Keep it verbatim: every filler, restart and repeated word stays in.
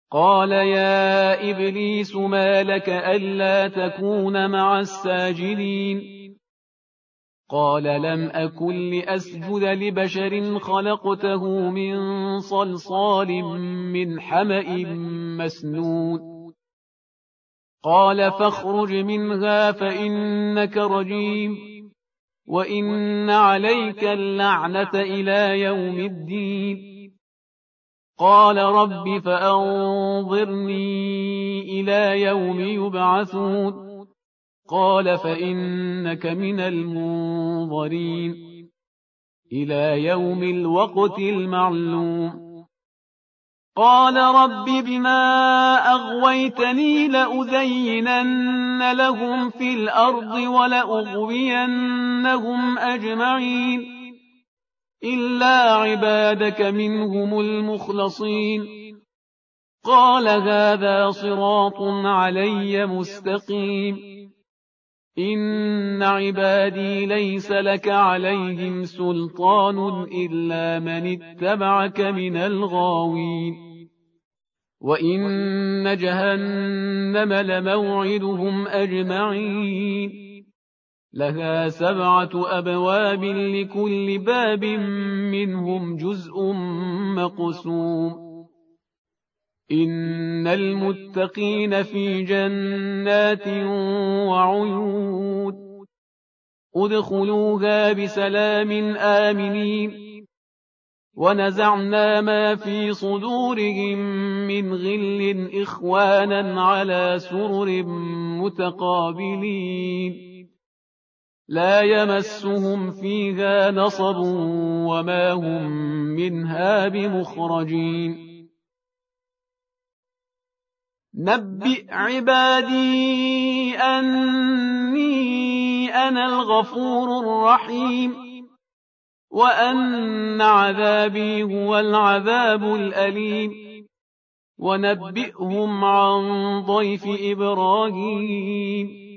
قال يا إبليس ما لك ألا تكون مع الساجدين قال لم أكن لأسجد لبشر خلقته من صلصال من حمأ مسنون قال فاخرج منها فإنك رجيم وإن عليك اللعنة إلى يوم الدين قال رب فأنظرني إلى يوم يبعثون قال فإنك من المنظرين إلى يوم الوقت المعلوم قال رب بما أغويتني لأزينن لهم في الأرض ولأغوينهم أجمعين إلا عبادك منهم المخلصين قال هذا صراط علي مستقيم إن عبادي ليس لك عليهم سلطان إلا من اتبعك من الغاوين وإن جهنم لموعدهم أجمعين لها سبعة أبواب لكل باب منهم جزء مقسوم إن المتقين في جنات وعيون ادخلوها بسلام آمنين ونزعنا ما في صدورهم من غل إخوانا على سرر متقابلين لا يمسهم فيها نصب وما هم منها بمخرجين نبئ عبادي أني أنا الغفور الرحيم وأن عذابي هو العذاب الأليم ونبئهم عن ضيف إبراهيم